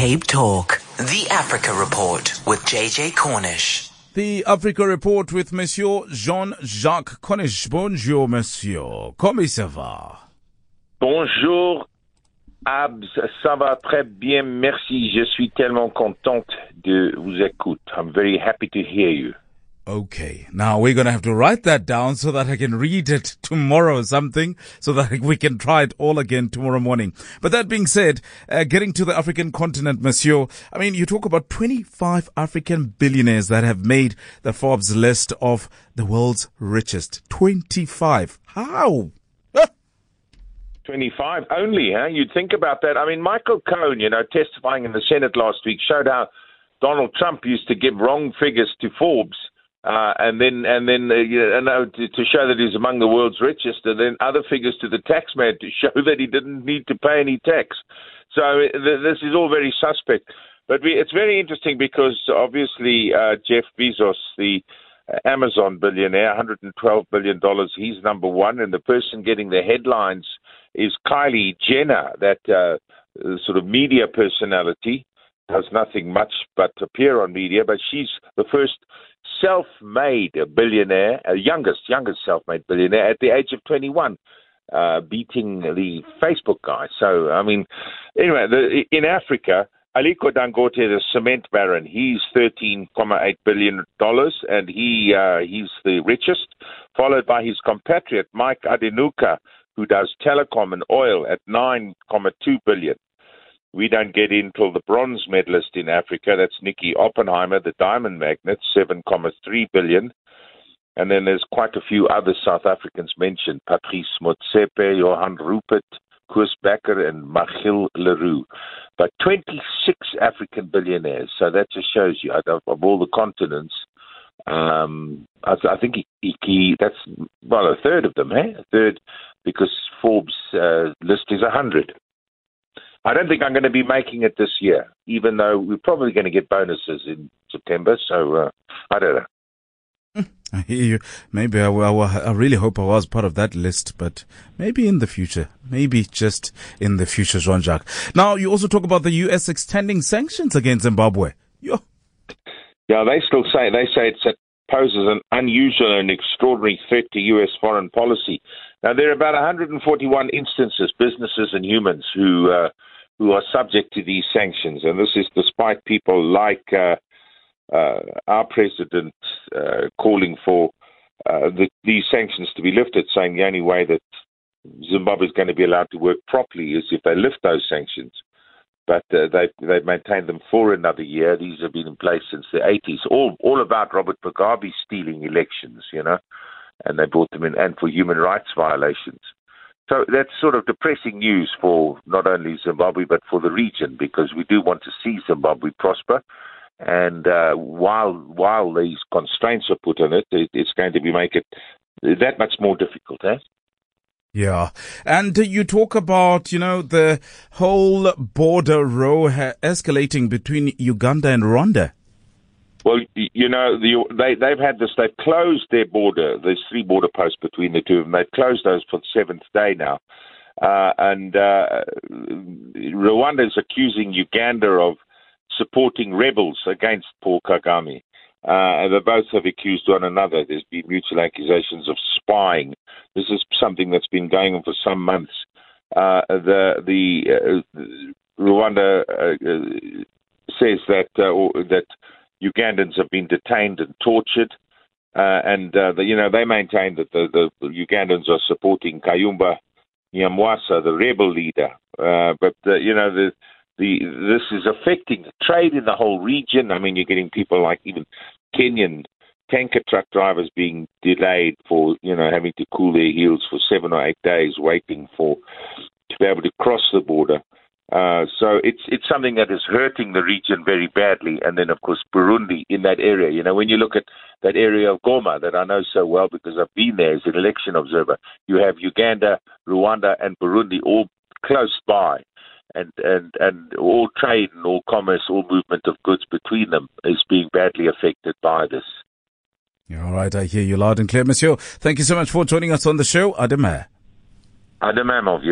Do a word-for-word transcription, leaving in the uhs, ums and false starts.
Cape Talk. The Africa Report with J J Cornish. The Africa Report with Monsieur Jean-Jacques Cornish. Bonjour, Monsieur. Comment ça va? Bonjour, Abs. Ça va très bien, merci. Je suis tellement contente de vous écouter. I'm very happy to hear you. Okay, now we're going to have to write that down so that I can read it tomorrow or something, so that we can try it all again tomorrow morning. But that being said, uh, getting to the African continent, Monsieur, I mean, you talk about twenty-five African billionaires that have made the Forbes list of the world's richest. twenty-five. How? twenty-five only, huh? You'd think about that. I mean, Michael Cohen, you know, testifying in the Senate last week, showed how Donald Trump used to give wrong figures to Forbes. Uh, and then, and then, uh, you know, to, to show that he's among the world's richest, and then other figures to the taxman to show that he didn't need to pay any tax. So uh, th- this is all very suspect. But we, it's very interesting because obviously uh, Jeff Bezos, the Amazon billionaire, one hundred twelve billion dollars, he's number one, and the person getting the headlines is Kylie Jenner, that uh, sort of media personality. Does nothing much but appear on media, but she's the first self-made billionaire, uh, youngest, youngest self-made billionaire at the age of twenty-one, uh, beating the Facebook guy. So, I mean, anyway, the, in Africa, Aliko Dangote, the cement baron, he's thirteen point eight billion dollars, and he uh, he's the richest, followed by his compatriot, Mike Adenuka, who does telecom and oil at nine point two billion dollars. We don't get in till the bronze medalist in Africa. That's Nicky Oppenheimer, the diamond magnate, seven point three billion dollars. And then there's quite a few other South Africans mentioned, Patrice Motsepe, Johan Rupert, Koos Becker, and Machil Leroux. But twenty-six African billionaires. So that just shows you, of, of all the continents, um, I, I think he, he, he, that's, well, a third of them, eh? A third, because Forbes' uh, list is one hundred. I don't think I'm going to be making it this year, even though we're probably going to get bonuses in September. So uh, I don't know. I hear you. Maybe I, I, I really hope I was part of that list, but maybe in the future. Maybe just in the future, Jean-Jacques. Now, you also talk about the U S extending sanctions against Zimbabwe. Yo. Yeah, they still say they say it's, it poses an unusual and extraordinary threat to U S foreign policy. Now, there are about one hundred forty-one instances, businesses and humans, who uh, who are subject to these sanctions. And this is despite people like uh, uh, our president uh, calling for uh, the, these sanctions to be lifted, saying the only way that Zimbabwe is going to be allowed to work properly is if they lift those sanctions. But uh, they've, they've maintained them for another year. These have been in place since the eighties, all, all about Robert Mugabe stealing elections, you know, and they brought them in, and for human rights violations. So that's sort of depressing news for not only Zimbabwe, but for the region, because we do want to see Zimbabwe prosper. And uh, while while these constraints are put on it, it it's going to be make it that much more difficult, eh? Yeah. And you talk about, you know, the whole border row ha- escalating between Uganda and Rwanda. Well, you know, the, they, they've had this, they've closed their border. There's three border posts between the two of them. They've closed those for the seventh day now. Uh, and uh, Rwanda is accusing Uganda of supporting rebels against Paul Kagame. Uh, they both have accused one another. There's been mutual accusations of spying. This is something that's been going on for some months. Uh, the the uh, Rwanda uh, uh, says that uh, or, that Ugandans have been detained and tortured, uh, and uh, the, you know they maintain that the, the Ugandans are supporting Kayumba Nyamwasa, the rebel leader. Uh, but uh, you know the. The, this is affecting trade in the whole region. I mean, you're getting people like even Kenyan tanker truck drivers being delayed for, you know, having to cool their heels for seven or eight days waiting for to be able to cross the border. Uh, so it's it's something that is hurting the region very badly. And then, of course, Burundi in that area. You know, when you look at that area of Goma that I know so well because I've been there as an election observer, you have Uganda, Rwanda, and Burundi all close by. And, and and all trade and all commerce, all movement of goods between them is being badly affected by this. All right, I hear you loud and clear, Monsieur. Thank you so much for joining us on the show. Ademar. Ademar, mon vieux.